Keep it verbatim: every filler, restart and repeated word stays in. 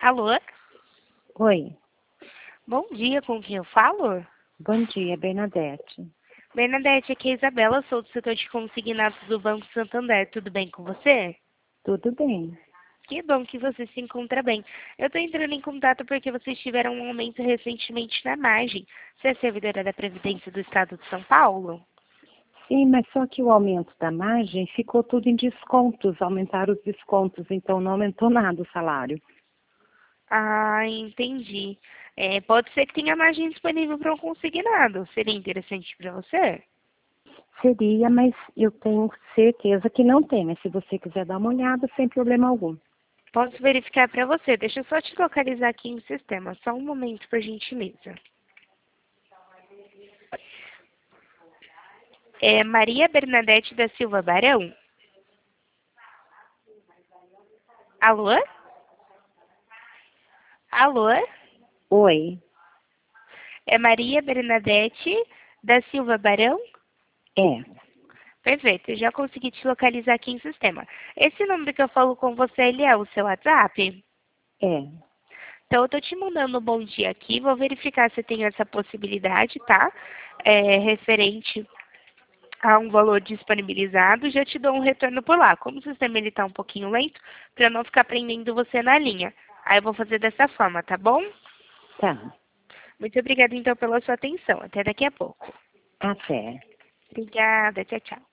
Alô? Oi, Bom dia, com quem eu falo? bom dia, Bernadette. Bernadette, aqui é a Isabela, sou do setor de consignados do Banco Santander. Tudo bem com você? Tudo bem? Que bom que você se encontra bem. Eu estou entrando em contato porque vocês tiveram um aumento recentemente na margem. Você é servidora da Previdência do Estado de São Paulo? Sim, mas só que o aumento da margem ficou tudo em descontos, aumentaram os descontos, então não aumentou nada o salário. Ah, entendi. É, pode ser que tenha margem disponível para um consignado. Seria interessante para você? Seria, mas eu tenho certeza que não tem, mas se você quiser dar uma olhada, sem problema algum. Posso verificar para você. Deixa eu só te localizar aqui no sistema. Só um momento, por gentileza. É Maria Bernadette da Silva Barão? Alô? Alô? Oi, É Maria Bernadette da Silva Barão? é, Perfeito, eu já consegui te localizar aqui em sistema. Esse número que eu falo com você, ele é o seu WhatsApp? é, Então, eu tô te mandando um bom dia aqui, vou verificar se tem essa possibilidade, tá? É, referente a um valor disponibilizado, já te dou um retorno por lá. Como o sistema ele tá um pouquinho lento, para não ficar prendendo você na linha. Aí eu vou fazer dessa forma, tá bom? tá, Muito obrigada, então, pela sua atenção. Até daqui a pouco. até. Obrigada. Tchau, tchau.